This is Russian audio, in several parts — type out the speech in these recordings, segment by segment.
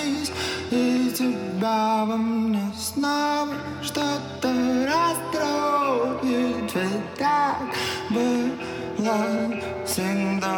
проснись, и тебя во мне снова что-то расстроит. Ведь так было всегда.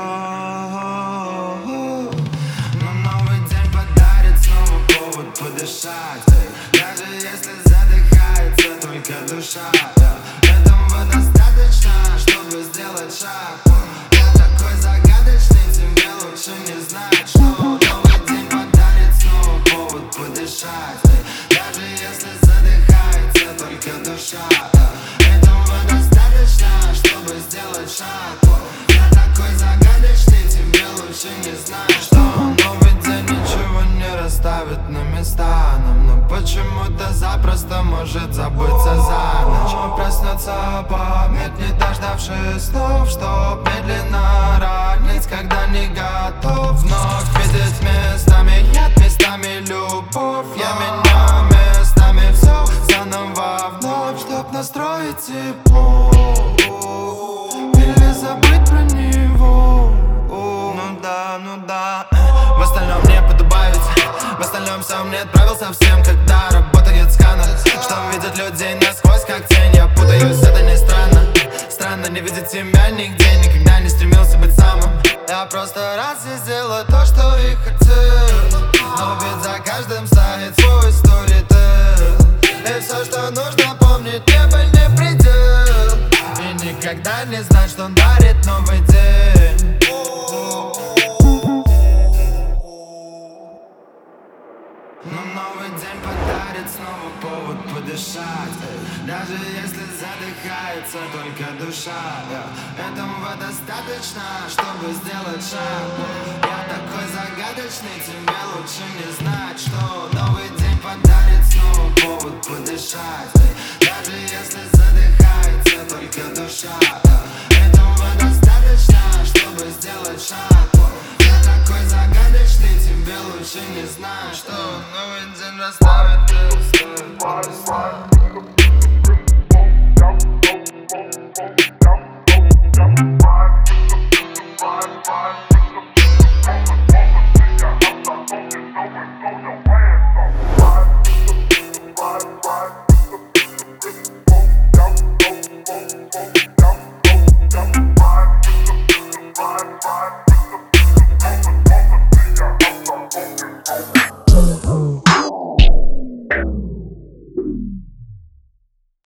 Но новый день подарит снова повод подышать, даже если задыхается только душа. Этого достаточно, чтобы сделать шаг. Я такой загадочный, тебе лучше не знать, что новый день подарит снова повод подышать, даже если задыхается только душа. Этого достаточно, чтобы сделать шаг. Я такой загадочный, тебе лучше не знать, что новый день ничего не расставит на места нам, но почему-то запросто может забыться за ночь. Проснется память, не дождавшись снов, чтоб медленно ранить, когда не готов вновь видеть местами яд, местами любовь. Я меняю местами все заново вновь, чтоб настроить тепло или забыть про него. Ну да, в остальном мне подобавить, в остальном сам не отправил совсем, когда работает сканер, что видит людей насквозь как тень. Я путаюсь, это не странно, странно не видеть себя нигде, никогда не стремился быть самым. Я просто раз и сделаю то, что и хотел, но ведь за каждым стоит свой сторител, и все, что нужно помнить, небо не предел, и никогда не знать, что дарит новый день. Но новый день подарит снова повод подышать, даже если задыхается только душа. Этого достаточно, чтобы сделать шаг. Я такой загадочный, тебе лучше не знать, что новый день подарит снова повод подышать, даже если задыхается только душа. Этого достаточно, чтобы сделать шаг. Я такой загадочный, тебе лучше не знать, что новый день расставит.